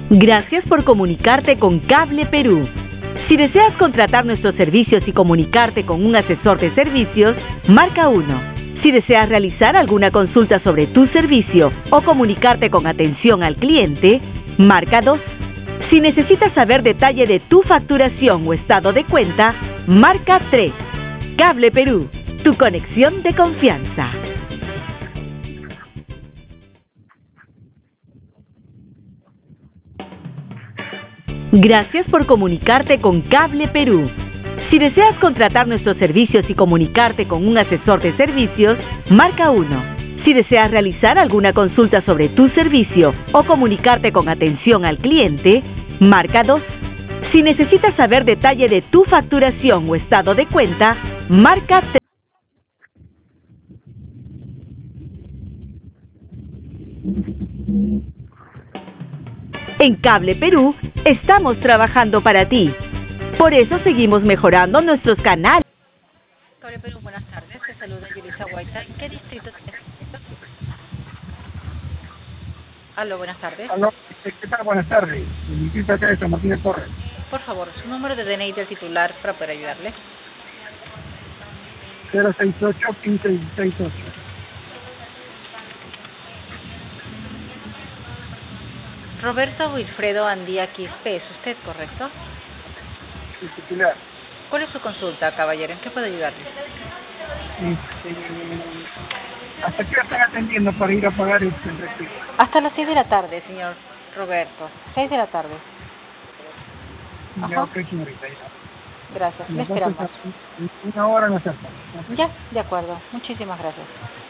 Gracias por comunicarte con Cable Perú. Si deseas contratar nuestros servicios y comunicarte con un asesor de servicios, marca 1. Si deseas realizar alguna consulta sobre tu servicio o comunicarte con atención al cliente, marca 2. Si necesitas saber detalle de tu facturación o estado de cuenta, marca 3. Cable Perú, tu conexión de confianza. Gracias por comunicarte con Cable Perú. Si deseas contratar nuestros servicios y comunicarte con un asesor de servicios, marca 1. Si deseas realizar alguna consulta sobre tu servicio o comunicarte con atención al cliente, marca 2. Si necesitas saber detalle de tu facturación o estado de cuenta, marca 3. En Cable Perú estamos trabajando para ti. Por eso seguimos mejorando nuestros canales. Cable Perú, buenas tardes. Te saluda Yulisa Guaita. ¿En qué distrito te necesitas? Aló, buenas tardes. Aló, ¿qué tal? Buenas tardes. Mi distrito acá de San Martín de Porres. Por favor, su número de DNI del titular para poder ayudarle. 068-1568. Roberto Wilfredo Andía Quispe, ¿es usted correcto? El titular. ¿Cuál es su consulta, caballero? ¿En qué puedo ayudarle? ¿Hasta qué hora están atendiendo para ir a pagar el retiro? Hasta las 6 de la tarde, señor Roberto. 6 de la tarde. Ya, ok, señorita. Ya. Gracias, le Entonces, esperamos. una hora no acerca. Ya, de acuerdo. Muchísimas gracias.